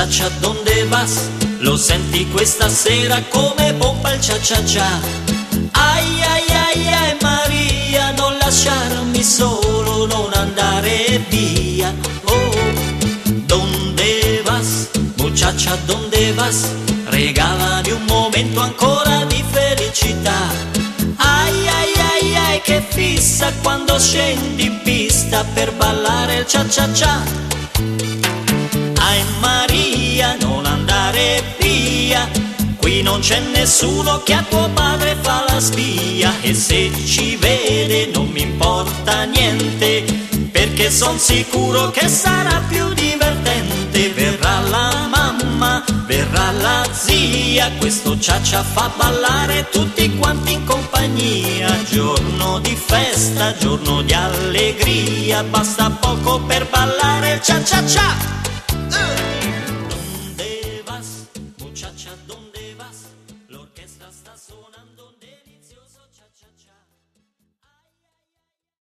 Muchacha, ¿dónde vas? Lo senti questa sera come pompa il cia-cia-cia. Ai ai ai ai Maria, non lasciarmi solo, non andare via. Oh, ¿dónde vas? Muchacha, ¿dónde vas? Regalami un momento ancora di felicità. Ai ai ai ai che fissa quando scendi in pista per ballare il cia-cia-cia. Ai Maria, non andare via, qui non c'è nessuno che a tuo padre fa la spia. E se ci vede non mi importa niente, perché son sicuro che sarà più divertente. Verrà la mamma, verrà la zia, questo cia-cia fa ballare tutti quanti in compagnia. Giorno di festa, giorno di allegria, basta poco per ballare il cia-cia-cia.